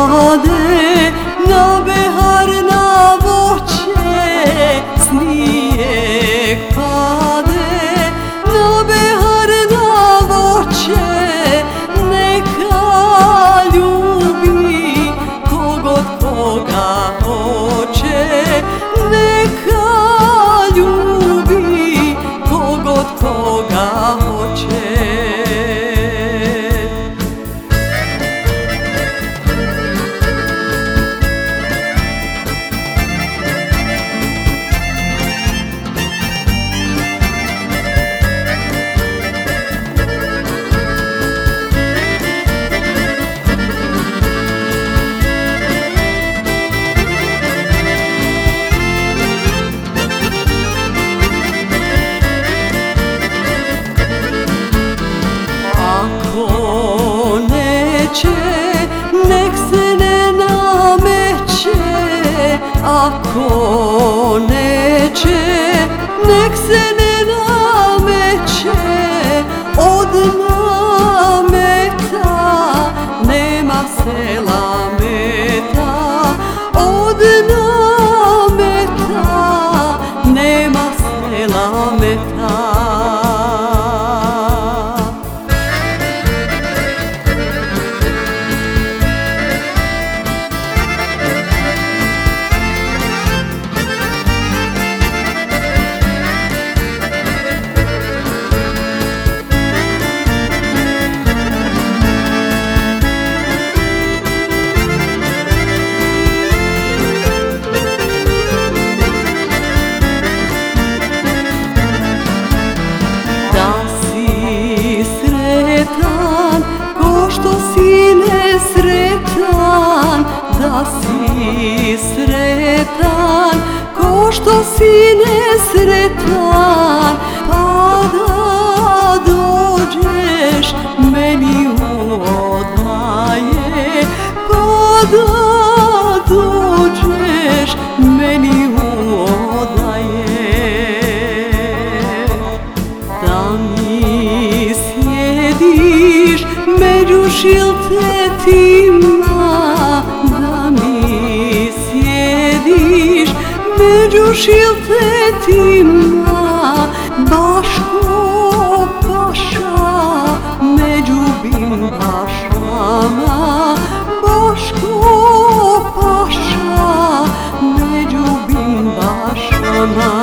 pade na behar na voće, snijeg pade na behar na voće, neka ljubi kogod koga hoće, neka ljubi kogod koga hoće. Ako neće, nek se ne nameće, ako neće, nek se ne nameće, od nameta nema sela meta, od nameta nema sela meta. Ko što si nesretan, da si sretan, ko što si nesretan, pa da dođeš meni u odmaje, pa da dođeš meni u odmaje, da mi sjediš među šiltetima, da mi sjediš među šiltetima, baš ko paša među bimbašama, baš ko paša među bimbašama.